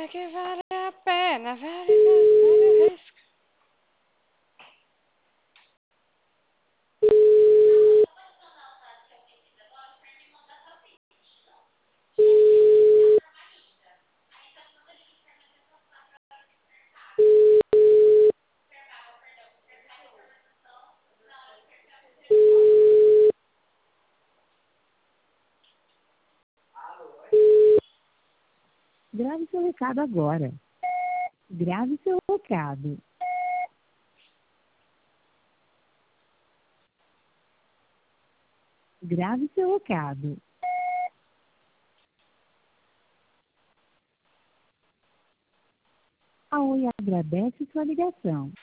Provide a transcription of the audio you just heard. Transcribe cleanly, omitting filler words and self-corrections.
É que vale a pena, vale a risco. Grave seu recado agora. Grave seu recado. Grave seu recado. A Oi agradece sua ligação.